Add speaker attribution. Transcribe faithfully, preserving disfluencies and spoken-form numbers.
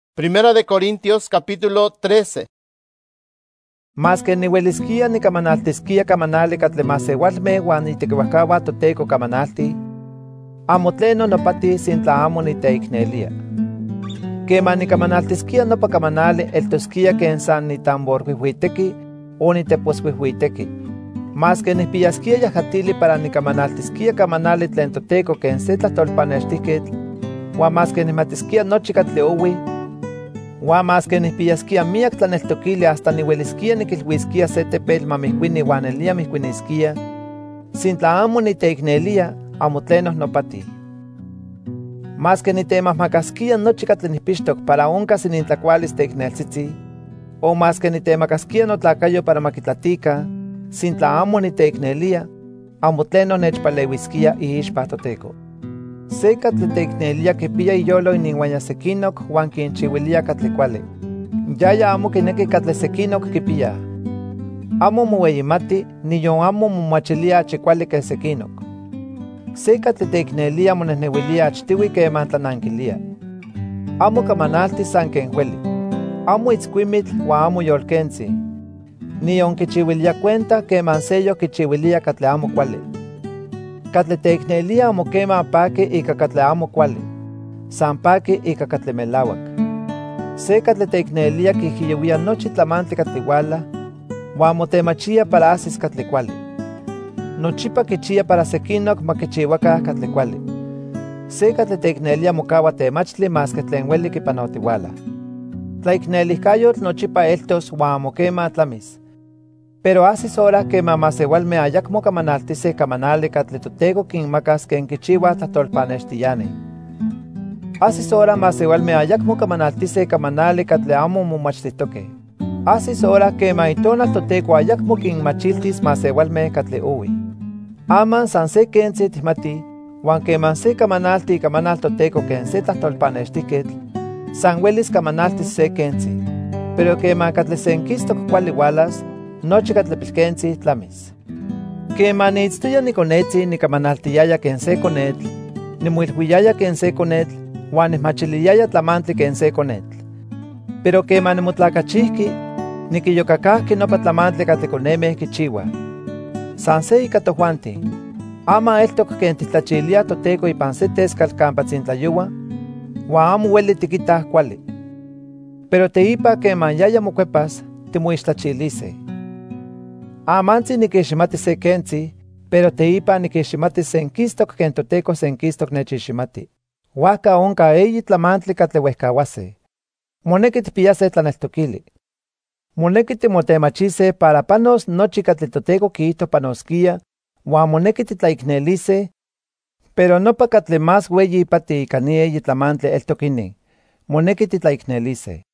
Speaker 1: Primera de Corintios capítulo trece.
Speaker 2: Mas que niuelisquia nicamanaltisquia camanali catli maseualmeh uan itequiuajcaua Toteco camanalti, amo tleno nopati sintla amo niteicnelia. Quema nicamanaltisquia nopa camanali eltosquia ken san nitamborhuihuiteki o niteposhuihuiteki. Mas que nihpiyasquia yajatili para nicamanaltisquia camanali tlen Toteco ken se tlahtolpanextihquetl, uan mas que nihmatisquia nochi catli oui, Uan mas que nihpiyasquia miak tlaneltokili hasta niuelisquia niquilhuisquia se tepetl mamihcuini uan elia mihcuinisquia, sintla amo niteicnelia, amo tlenoh nopati. Mas que nitemahmacasquia nochi catli nihpixtok para oncas inintlacualis teicneltzitzi, o mas que nitemacasquia notlacayo para makitlatica, sintla amo niteicnelia, amo tlenoh nechpaleuisquia iixpa Toteco. Se catli teicnelia kipia iyolo iniuan sequinoc uan quinchiuilia catli cuali. Yaya amo kineki catli sequinoc kipia. Amo moueyimati, niyon amo momachilia achi cuali que sequinoc. Se catli teicnelia monehnehuilia achtiui queman tlananquilia. Amo camanalti san ken hueli. Amo itzcuimitl uan amo yolquentzi. Niyon kichiuilia cuenta queman seyo kichiuilia catli amo cuali. Catli teicnelia amo quema paki ika catli amo cuali, san paki ika catli melauac. Se catli teicnelia quihiyeuia nochi tlamantli catli uala, uan motemachia para asis catli cuali. Nochipa kichia para sequinoc maquichiuacah catli cuali. Se catli teicnelia mocaua temachtli mas que tlen ueli kipanotiuala. Tlaicnelihcayotl nochipa eltos uan amo quema tlamis. Pero asis hora que mamaseualme ayacmo camanaltise camanali catli Toteco quinmacas ken kichiuah tlahtolpanextiyani. Asis hora maseualme ayacmo camanaltise camanali catli amo momachtihtoqueh. Asis hora que maitonal Toteco ayacmo quinmachiltis maseualme catli uwi. Aman san se kentzi tihmati, uan queman se camanalti camanal Toteco ken se tlahtolpanextihquetl, san uelis camanaltis se kentzi. Pero queman catli senquistoc cuali ualas, nochi catli pilquentzi tlamis. Queman niitztoya niconetzi nicamanaltiyaya ken se conetl, nimuilhuiyaya ken se conetl, uan nihmachiliyaya tlamantli ken se conetl. Pero queman nimotlacachihqui, niquiyocacahqui nopa tlamantli catli conemeh kichiuah. San se ika tohuanti, ama eltoc ken titlachilia Toteco ipan se tescal campa tzintlayua, uan amo ueli tiquitah cuali. Pero teipa queman yaya mocuepas, timoixtlachilise. Amantzi nikiximati se kentzi, pero teipa nikiximati senquistoc ken Toteco senquistoc nechiximati. Huaca onca eyi tlamantli catli uehcauase. Moneki tipiyase tlaneltokili. Moneki timotemachise para panos nochi catli Toteco quiito panosquia, uan moneki titlaicnelise, pero nopa catli más ueyi ipati ika ni eyi tlamantli eltokini. Moneki titlaicnelise.